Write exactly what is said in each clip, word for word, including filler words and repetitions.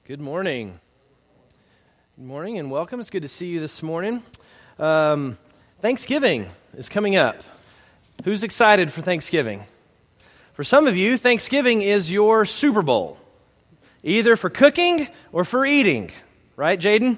Good morning. Good morning and welcome. It's good to see you this morning. Um, Thanksgiving is coming up. Who's excited for Thanksgiving? For some of you, Thanksgiving is your Super Bowl, either for cooking or for eating. Right, Jaden?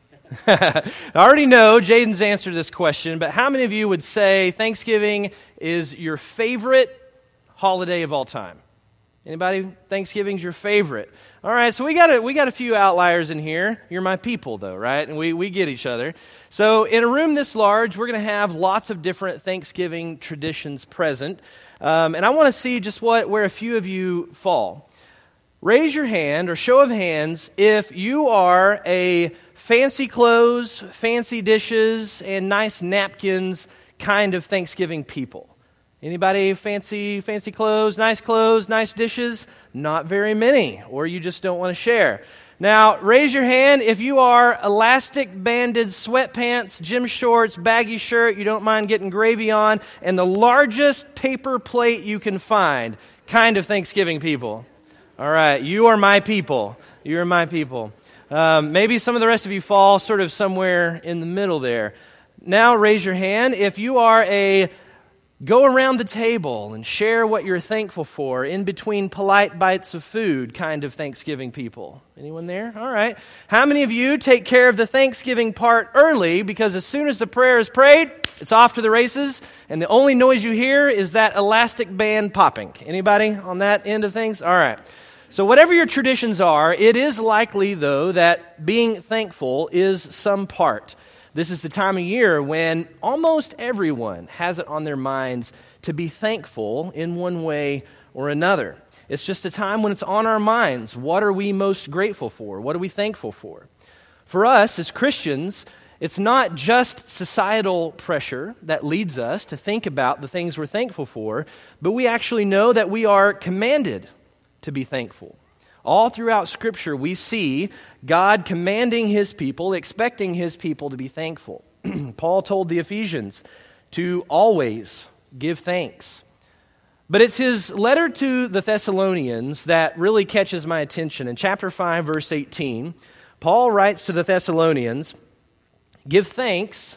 I already know Jaden's answer to this question, but how many of you would say Thanksgiving is your favorite holiday of all time? Anybody? Thanksgiving's your favorite. All right, so we got a, we got a few outliers in here. You're my people, though, right? And we, we get each other. So in a room this large, we're going to have lots of different Thanksgiving traditions present. Um, and I want to see just what where a few of you fall. Raise your hand or show of hands if you are a fancy clothes, fancy dishes, and nice napkins kind of Thanksgiving people. Anybody fancy fancy clothes, nice clothes, nice dishes? Not very many, or you just don't want to share. Now, raise your hand if you are elastic-banded sweatpants, gym shorts, baggy shirt, you don't mind getting gravy on, and the largest paper plate you can find, kind of Thanksgiving people. All right, you are my people. You are my people. Um, maybe some of the rest of you fall sort of somewhere in the middle there. Now, raise your hand if you are a go around the table and share what you're thankful for in between polite bites of food kind of Thanksgiving people. Anyone there? All right. How many of you take care of the Thanksgiving part early because as soon as the prayer is prayed, it's off to the races and the only noise you hear is that elastic band popping? Anybody on that end of things? All right. So whatever your traditions are, it is likely, though, that being thankful is some part. This is the time of year when almost everyone has it on their minds to be thankful in one way or another. It's just a time when it's on our minds. What are we most grateful for? What are we thankful for? For us as Christians, it's not just societal pressure that leads us to think about the things we're thankful for, but we actually know that we are commanded to be thankful. All throughout Scripture, we see God commanding His people, expecting His people to be thankful. Paul told the Ephesians to always give thanks. But it's his letter to the Thessalonians that really catches my attention. In chapter five, verse eighteen, Paul writes to the Thessalonians, "Give thanks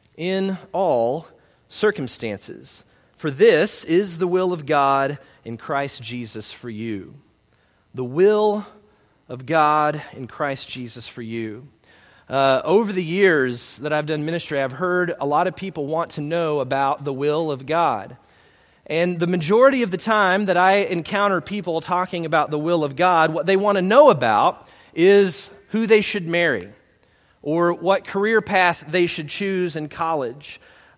in all circumstances, for this is the will of God in Christ Jesus for you." The will of God in Christ Jesus for you. Uh, over the years that I've done ministry, I've heard a lot of people want to know about the will of God. And the majority of the time that I encounter people talking about the will of God, what they want to know about is who they should marry, or what career path they should choose in college,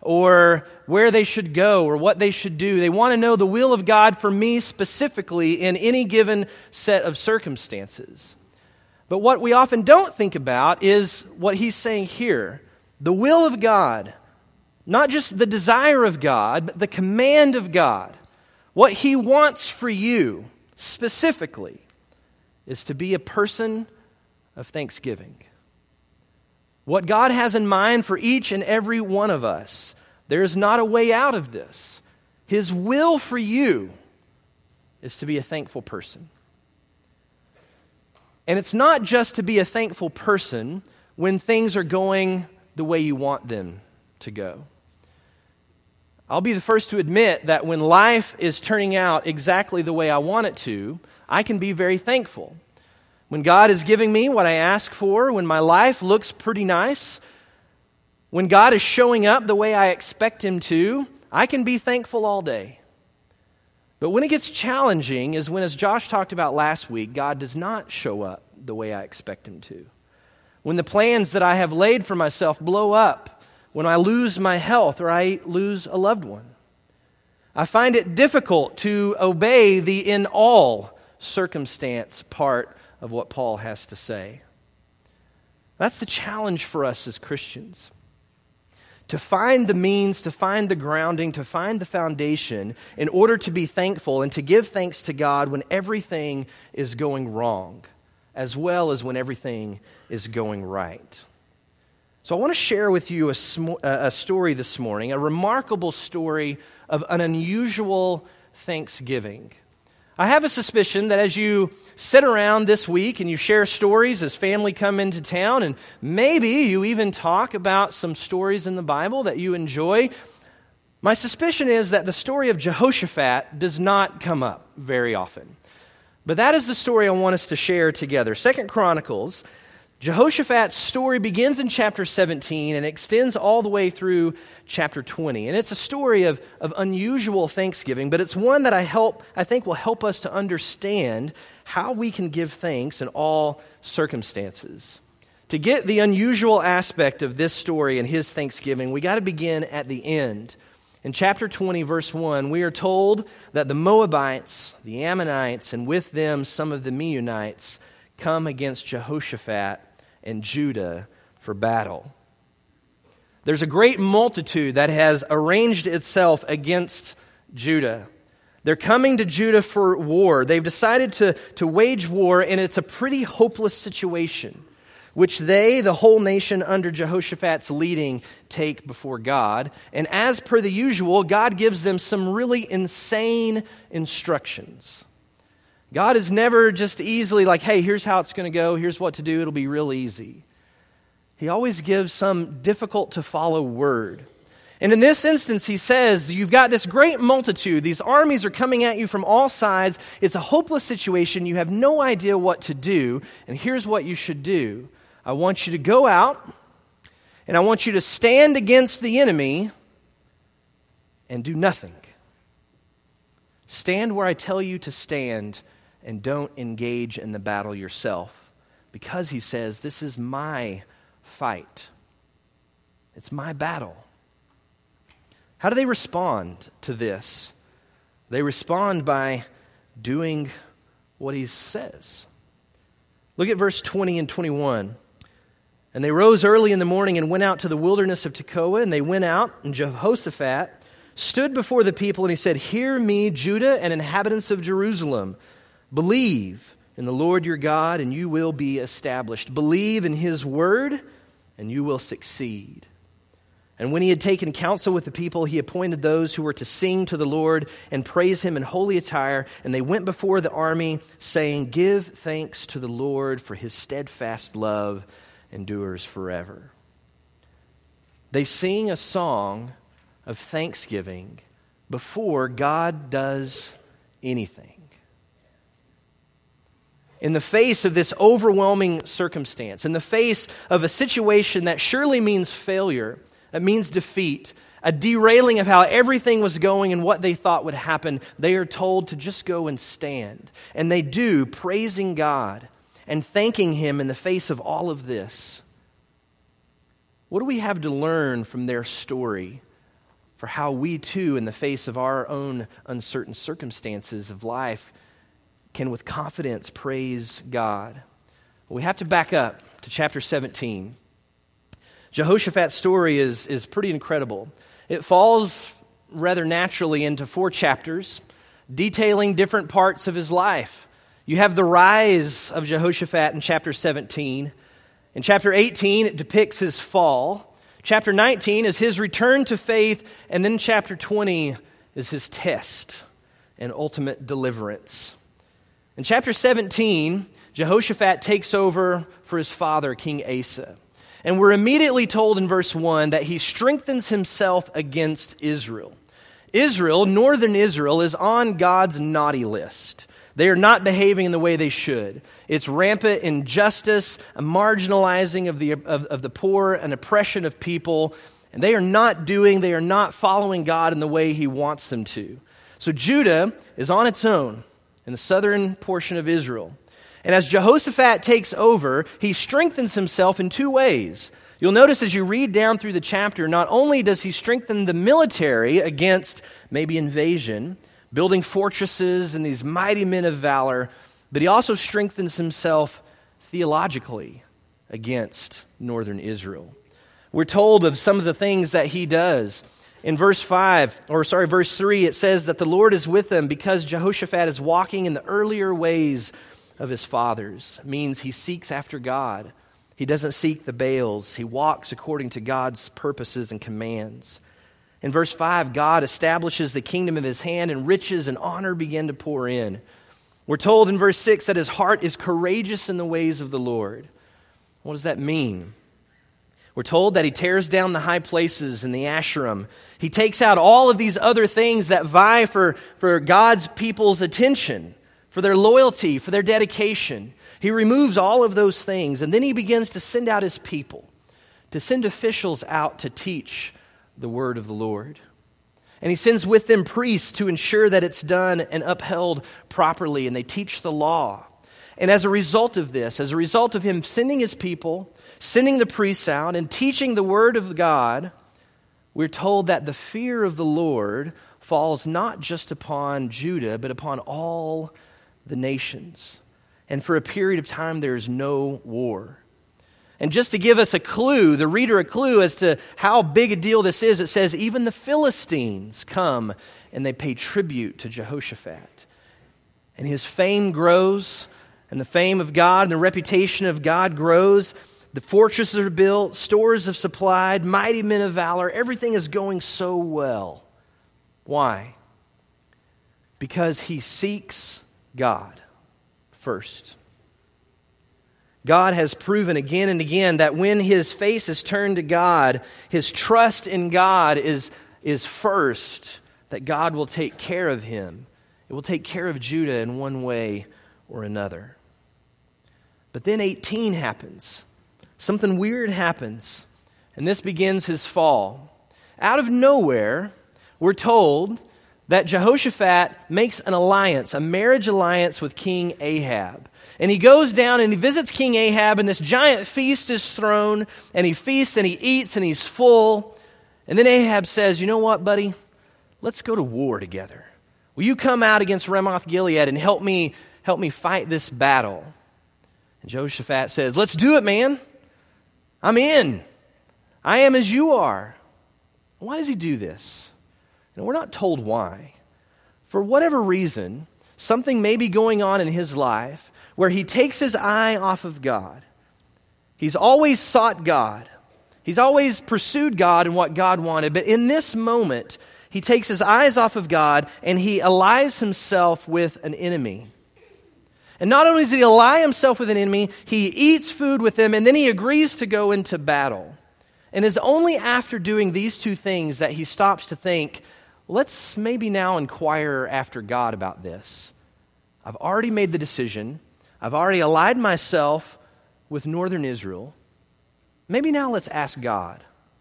or where they should go, or what they should do. They want to know the will of God for me specifically in any given set of circumstances. But what we often don't think about is what he's saying here. The will of God, not just the desire of God, but the command of God. What He wants for you specifically is to be a person of thanksgiving. What God has in mind for each and every one of us, there is not a way out of this. His will for you is to be a thankful person. And it's not just to be a thankful person when things are going the way you want them to go. I'll be the first to admit that when life is turning out exactly the way I want it to, I can be very thankful. When God is giving me what I ask for, when my life looks pretty nice, when God is showing up the way I expect Him to, I can be thankful all day. But when it gets challenging is when, as Josh talked about last week, God does not show up the way I expect Him to. When the plans that I have laid for myself blow up, when I lose my health or I lose a loved one. I find it difficult to obey the in all circumstance part of what Paul has to say. That's the challenge for us as Christians. To find the means, to find the grounding, to find the foundation in order to be thankful and to give thanks to God when everything is going wrong, as well as when everything is going right. So I want to share with you a, sm- a story this morning, a remarkable story of an unusual thanksgiving. I have a suspicion that as you sit around this week and you share stories as family come into town, and maybe you even talk about some stories in the Bible that you enjoy, my suspicion is that the story of Jehoshaphat does not come up very often. But that is the story I want us to share together. Second Chronicles, Jehoshaphat's story begins in chapter seventeen and extends all the way through chapter twenty. And it's a story of, of unusual thanksgiving, but it's one that I help I think will help us to understand how we can give thanks in all circumstances. To get the unusual aspect of this story and his thanksgiving, we got to begin at the end. In chapter twenty, verse one, we are told that the Moabites, the Ammonites, and with them some of the Meunites come against Jehoshaphat and Judah for battle. There's a great multitude that has arranged itself against Judah. They're coming to Judah for war. They've decided to, to wage war, and it's a pretty hopeless situation, which they, the whole nation under Jehoshaphat's leading, take before God. And as per the usual, God gives them some really insane instructions. God is never just easily like, hey, here's how it's going to go, here's what to do, it'll be real easy. He always gives some difficult to follow word. And in this instance, he says, you've got this great multitude, these armies are coming at you from all sides, it's a hopeless situation, you have no idea what to do, and here's what you should do. I want you to go out, and I want you to stand against the enemy and do nothing. Stand where I tell you to stand, and don't engage in the battle yourself. Because he says, this is my fight. It's my battle. How do they respond to this? They respond by doing what he says. Look at verse twenty and twenty-one. And they rose early in the morning and went out to the wilderness of Tekoa, and they went out, and Jehoshaphat stood before the people, and he said, hear me, Judah and inhabitants of Jerusalem. Believe in the Lord your God, and you will be established. Believe in his word, and you will succeed. And when he had taken counsel with the people, he appointed those who were to sing to the Lord and praise him in holy attire. And they went before the army, saying, give thanks to the Lord, for his steadfast love endures forever. They sing a song of thanksgiving before God does anything. In the face of this overwhelming circumstance, in the face of a situation that surely means failure, it means defeat, a derailing of how everything was going and what they thought would happen, they are told to just go and stand. And they do, praising God and thanking him in the face of all of this. What do we have to learn from their story for how we too, in the face of our own uncertain circumstances of life, can with confidence praise God? Well, we have to back up to chapter seventeen. Jehoshaphat's story is, is pretty incredible. It falls rather naturally into four chapters, detailing different parts of his life. You have the rise of Jehoshaphat in chapter seventeen. In chapter eighteen, it depicts his fall. Chapter nineteen is his return to faith. And then chapter twenty is his test and ultimate deliverance. In chapter seventeen, Jehoshaphat takes over for his father, King Asa. And we're immediately told in verse one that he strengthens himself against Israel. Israel, northern Israel, is on God's naughty list. They are not behaving in the way they should. It's rampant injustice, a marginalizing of the, of, of the poor, an oppression of people. And they are not doing, they are not following God in the way he wants them to. So Judah is on its own in the southern portion of Israel. And as Jehoshaphat takes over, he strengthens himself in two ways. You'll notice as you read down through the chapter, not only does he strengthen the military against maybe invasion, building fortresses and these mighty men of valor, but he also strengthens himself theologically against northern Israel. We're told of some of the things that he does. In verse five, or sorry, verse three, it says that the Lord is with them because Jehoshaphat is walking in the earlier ways of his fathers. It means he seeks after God. He doesn't seek the Baals. He walks according to God's purposes and commands. In verse five, God establishes the kingdom of his hand, and riches and honor begin to pour in. We're told in verse six that his heart is courageous in the ways of the Lord. What does that mean? We're told that he tears down the high places in the Asherim. He takes out all of these other things that vie for, for God's people's attention, for their loyalty, for their dedication. He removes all of those things, and then he begins to send out his people, to send officials out to teach the word of the Lord. And he sends with them priests to ensure that it's done and upheld properly, and they teach the law. And as a result of this, as a result of him sending his people, sending the priests out, and teaching the word of God, we're told that the fear of the Lord falls not just upon Judah, but upon all the nations. And for a period of time, there is no war. And just to give us a clue, the reader a clue as to how big a deal this is, it says, even the Philistines come and they pay tribute to Jehoshaphat. And his fame grows, and the fame of God and the reputation of God grows. The fortresses are built, stores are supplied, mighty men of valor. Everything is going so well. Why? Because he seeks God first. God has proven again and again that when his face is turned to God, his trust in God is, is first, that God will take care of him. It will take care of Judah in one way or another. But then eighteen happens. Something weird happens, and this begins his fall. Out of nowhere, we're told that Jehoshaphat makes an alliance, a marriage alliance with King Ahab. And he goes down and he visits King Ahab, and this giant feast is thrown, and he feasts and he eats and he's full. And then Ahab says, you know what, buddy? Let's go to war together. Will you come out against Ramoth Gilead and help me, help me fight this battle? And Jehoshaphat says, let's do it, man. I'm in. I am as you are. Why does he do this? And we're not told why. For whatever reason, something may be going on in his life where he takes his eye off of God. He's always sought God. He's always pursued God and what God wanted. But in this moment, he takes his eyes off of God and he allies himself with an enemy. And not only does he ally himself with an enemy, he eats food with them, and then he agrees to go into battle. And it's only after doing these two things that he stops to think, let's maybe now inquire after God about this. I've already made the decision. I've already allied myself with northern Israel. Maybe now let's ask God.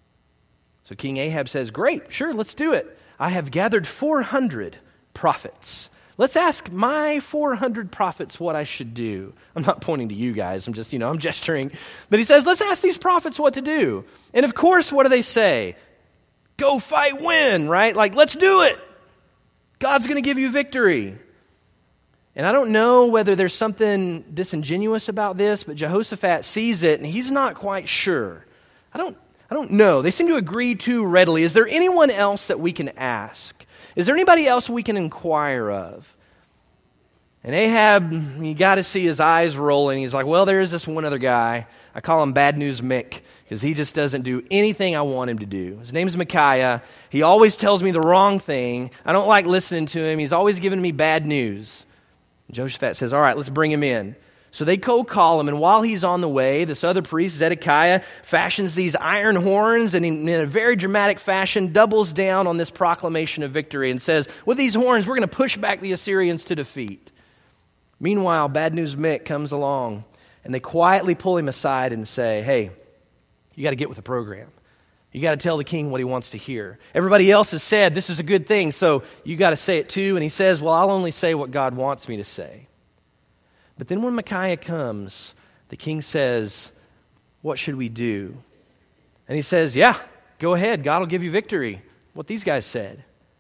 So King Ahab says, great, sure, let's do it. I have gathered four hundred prophets. Let's ask my four hundred prophets what I should do. I'm not pointing to you guys. I'm just, you know, I'm gesturing. But he says, let's ask these prophets what to do. And of course, what do they say? Go fight, win, right? Like, let's do it. God's going to give you victory. And I don't know whether there's something disingenuous about this, but Jehoshaphat sees it and he's not quite sure. I don't, I don't know. They seem to agree too readily. Is there anyone else that we can ask? Is there anybody else we can inquire of? And Ahab, you got to see his eyes rolling. He's like, well, there is this one other guy. I call him Bad News Mick because he just doesn't do anything I want him to do. His name's Micaiah. He always tells me the wrong thing. I don't like listening to him. He's always giving me bad news. And Jehoshaphat says, all right, let's bring him in. So they cold call him, and while he's on the way, this other priest, Zedekiah, fashions these iron horns, and in a very dramatic fashion doubles down on this proclamation of victory and says, with these horns, we're going to push back the Assyrians to defeat. Meanwhile, Bad News Mick comes along, and they quietly pull him aside and say, hey, you got to get with the program. You got to tell the king what he wants to hear. Everybody else has said this is a good thing, so you got to say it too. And he says, well, I'll only say what God wants me to say. But then when Micaiah comes, the king says, what should we do? And he says, yeah, go ahead. God will give you victory. What these guys said.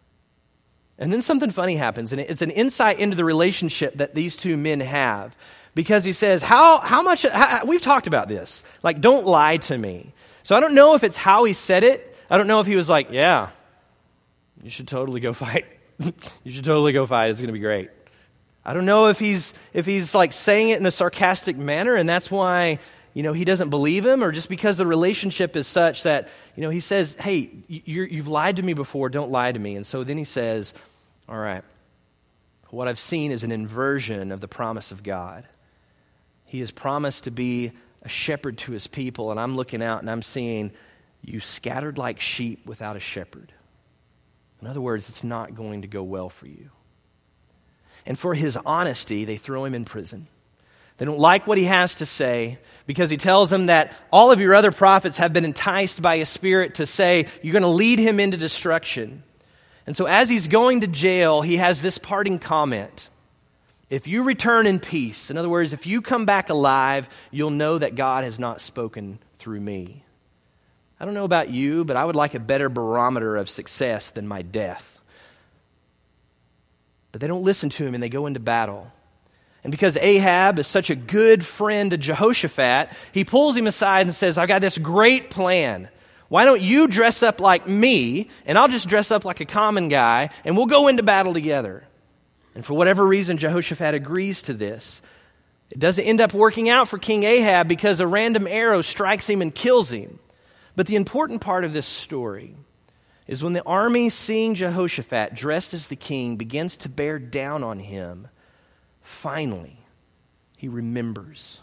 And then something funny happens, and it's an insight into the relationship that these two men have. Because he says, how how much, how, we've talked about this. Like, don't lie to me. So I don't know if it's how he said it. I don't know if he was like, yeah, you should totally go fight. You should totally go fight. It's going to be great. I don't know if he's if he's like saying it in a sarcastic manner, and that's why, you know, he doesn't believe him, or just because the relationship is such that, you know, he says, hey, you're, you've lied to me before, don't lie to me. And so then he says, all right, what I've seen is an inversion of the promise of God. He has promised to be a shepherd to his people, and I'm looking out and I'm seeing you scattered like sheep without a shepherd. In other words, it's not going to go well for you. And for his honesty, they throw him in prison. They don't like what he has to say because he tells them that all of your other prophets have been enticed by a spirit to say you're going to lead him into destruction. And so as he's going to jail, he has this parting comment. If you return in peace, in other words, if you come back alive, you'll know that God has not spoken through me. I don't know about you, but I would like a better barometer of success than my death. But they don't listen to him and they go into battle. And because Ahab is such a good friend to Jehoshaphat, he pulls him aside and says, I've got this great plan. Why don't you dress up like me, and I'll just dress up like a common guy, and we'll go into battle together. And for whatever reason, Jehoshaphat agrees to this. It doesn't end up working out for King Ahab because a random arrow strikes him and kills him. But the important part of this story is when the army, seeing Jehoshaphat dressed as the king, begins to bear down on him, finally, he remembers.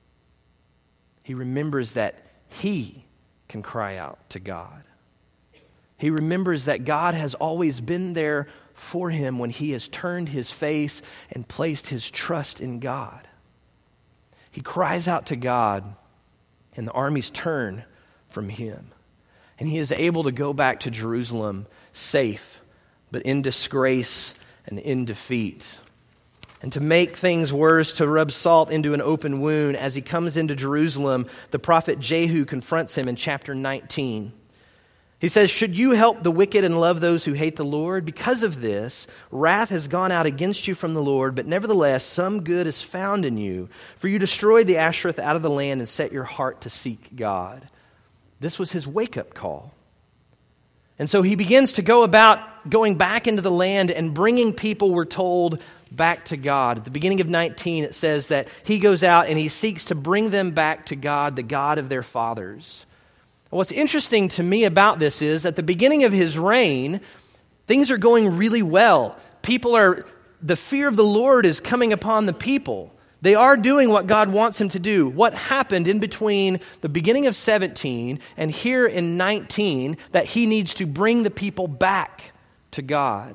He remembers that he can cry out to God. He remembers that God has always been there for him when he has turned his face and placed his trust in God. He cries out to God, and the armies turn from him. And he is able to go back to Jerusalem safe, but in disgrace and in defeat. And to make things worse, to rub salt into an open wound, as he comes into Jerusalem, the prophet Jehu confronts him in chapter nineteen. He says, should you help the wicked and love those who hate the Lord? Because of this, wrath has gone out against you from the Lord, but nevertheless, some good is found in you. For you destroyed the Ashereth out of the land and set your heart to seek God. This was his wake-up call. And so he begins to go about going back into the land and bringing people, we're told, back to God. At the beginning of nineteen, it says that he goes out and he seeks to bring them back to God, the God of their fathers. What's interesting to me about this is at the beginning of his reign, things are going really well. People are, the fear of the Lord is coming upon the people. They are doing what God wants them to do. What happened in between the beginning of seventeen and here in nineteen that he needs to bring the people back to God?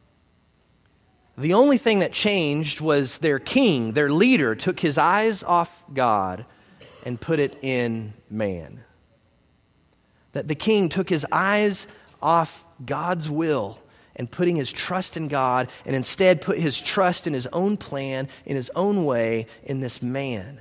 The only thing that changed was their king, their leader, took his eyes off God and put it in man. That the king took his eyes off God's will and putting his trust in God, and instead put his trust in his own plan, in his own way, in this man.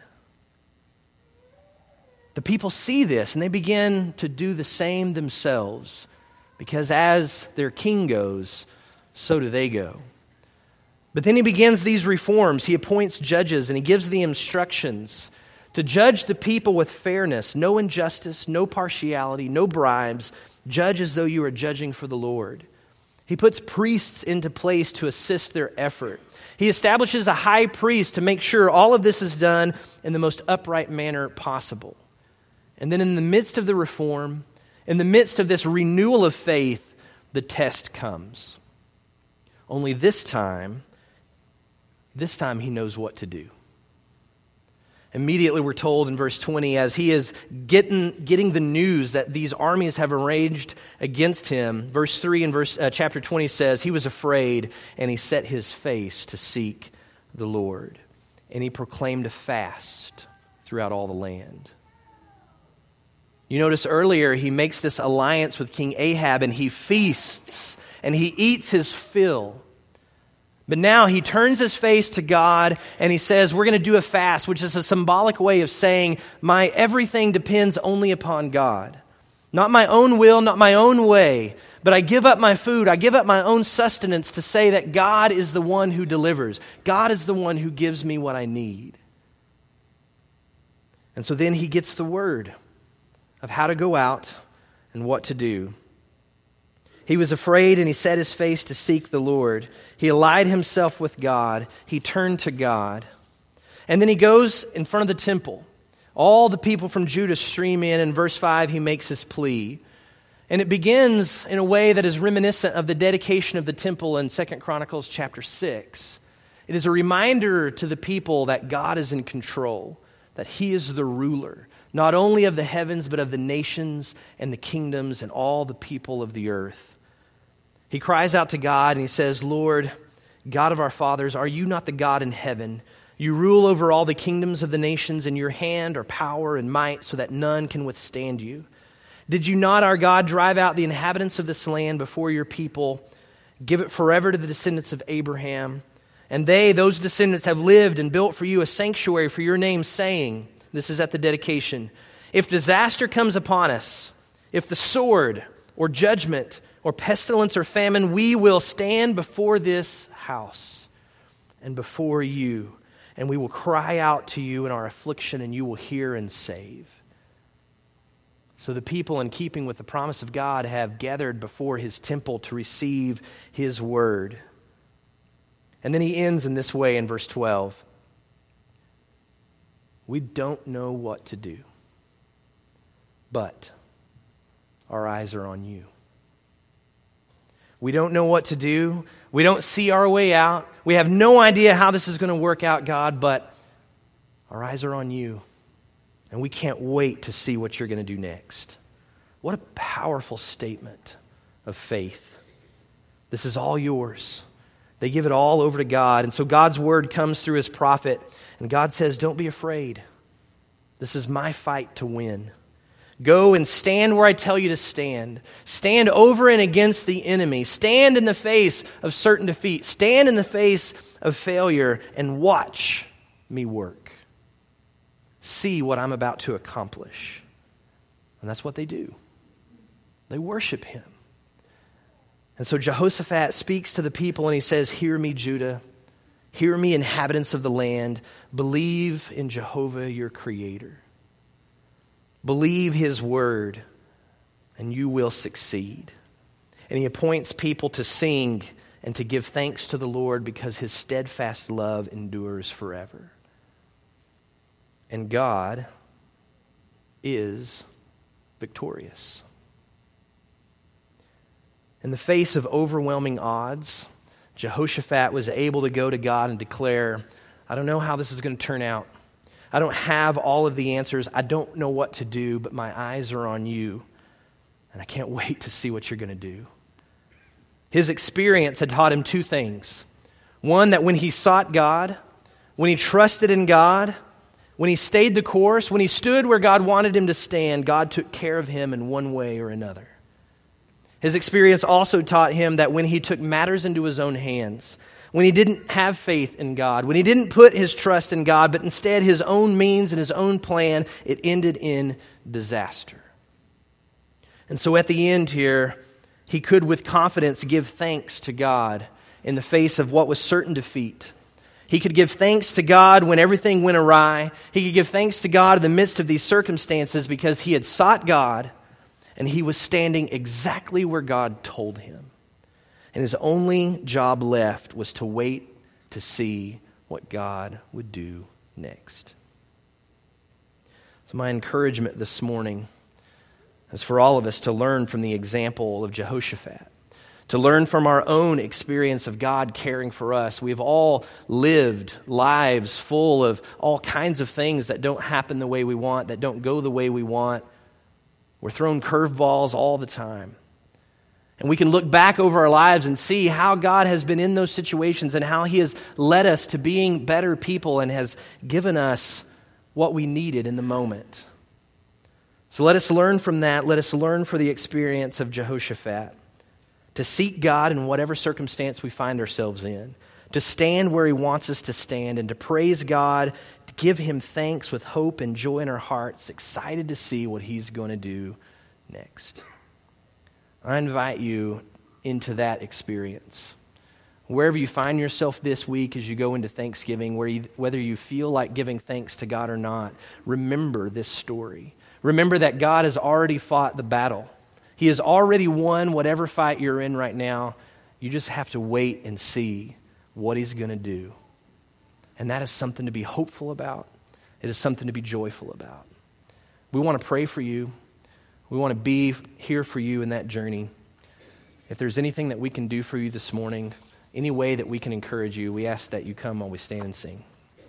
The people see this, and they begin to do the same themselves, because as their king goes, so do they go. But then he begins these reforms. He appoints judges, and he gives the instructions to judge the people with fairness, no injustice, no partiality, no bribes. Judge as though you are judging for the Lord. He puts priests into place to assist their effort. He establishes a high priest to make sure all of this is done in the most upright manner possible. And then in the midst of the reform, in the midst of this renewal of faith, the test comes. Only this time, this time he knows what to do. Immediately we're told in verse twenty, as he is getting, getting the news that these armies have arranged against him, verse three in verse, uh, chapter twenty says, he was afraid and he set his face to seek the Lord. And he proclaimed a fast throughout all the land. You notice earlier he makes this alliance with King Ahab and he feasts and he eats his fill. But now he turns his face to God and he says, we're going to do a fast, which is a symbolic way of saying, my everything depends only upon God. Not my own will, not my own way, but I give up my food, I give up my own sustenance to say that God is the one who delivers. God is the one who gives me what I need. And so then he gets the word of how to go out and what to do. He was afraid and he set his face to seek the Lord. He allied himself with God. He turned to God. And then he goes in front of the temple. All the people from Judah stream in. In verse five, he makes his plea. And it begins in a way that is reminiscent of the dedication of the temple in Second Chronicles chapter six. It is a reminder to the people that God is in control, that he is the ruler, not only of the heavens, but of the nations and the kingdoms and all the people of the earth. He cries out to God and he says, Lord, God of our fathers, are you not the God in heaven? You rule over all the kingdoms of the nations, and your hand are power and might, so that none can withstand you. Did you not, our God, drive out the inhabitants of this land before your people, give it forever to the descendants of Abraham? And they, those descendants, have lived and built for you a sanctuary for your name, saying, this is at the dedication, if disaster comes upon us, if the sword or judgment or pestilence or famine, we will stand before this house and before you, and we will cry out to you in our affliction, and you will hear and save. So the people, in keeping with the promise of God, have gathered before his temple to receive his word. And then he ends in this way in verse twelve. We don't know what to do, but our eyes are on you. We don't know what to do. We don't see our way out. We have no idea how this is going to work out, God, but our eyes are on you. And we can't wait to see what you're going to do next. What a powerful statement of faith. This is all yours. They give it all over to God. And so God's word comes through his prophet. And God says, don't be afraid. This is my fight to win. Go and stand where I tell you to stand. Stand over and against the enemy. Stand in the face of certain defeat. Stand in the face of failure and watch me work. See what I'm about to accomplish. And that's what they do. They worship him. And so Jehoshaphat speaks to the people and he says, hear me, Judah. Hear me, inhabitants of the land. Believe in Jehovah, your creator. Believe his word, and you will succeed. And he appoints people to sing and to give thanks to the Lord, because his steadfast love endures forever. And God is victorious. In the face of overwhelming odds, Jehoshaphat was able to go to God and declare, I don't know how this is going to turn out. I don't have all of the answers. I don't know what to do, but my eyes are on you, and I can't wait to see what you're going to do. His experience had taught him two things. One, that when he sought God, when he trusted in God, when he stayed the course, when he stood where God wanted him to stand, God took care of him in one way or another. His experience also taught him that when he took matters into his own hands, when he didn't have faith in God, when he didn't put his trust in God, but instead his own means and his own plan, it ended in disaster. And so at the end here, he could with confidence give thanks to God in the face of what was certain defeat. He could give thanks to God when everything went awry. He could give thanks to God in the midst of these circumstances because he had sought God and he was standing exactly where God told him. And his only job left was to wait to see what God would do next. So my encouragement this morning is for all of us to learn from the example of Jehoshaphat, to learn from our own experience of God caring for us. We have all lived lives full of all kinds of things that don't happen the way we want, that don't go the way we want. We're thrown curveballs all the time. And we can look back over our lives and see how God has been in those situations and how he has led us to being better people and has given us what we needed in the moment. So let us learn from that. Let us learn from the experience of Jehoshaphat to seek God in whatever circumstance we find ourselves in, to stand where he wants us to stand, and to praise God, to give him thanks with hope and joy in our hearts, excited to see what he's going to do next. I invite you into that experience. Wherever you find yourself this week as you go into Thanksgiving, where you, whether you feel like giving thanks to God or not, remember this story. Remember that God has already fought the battle. He has already won whatever fight you're in right now. You just have to wait and see what he's going to do. And that is something to be hopeful about. It is something to be joyful about. We want to pray for you. We want to be here for you in that journey. If there's anything that we can do for you this morning, any way that we can encourage you, we ask that you come while we stand and sing.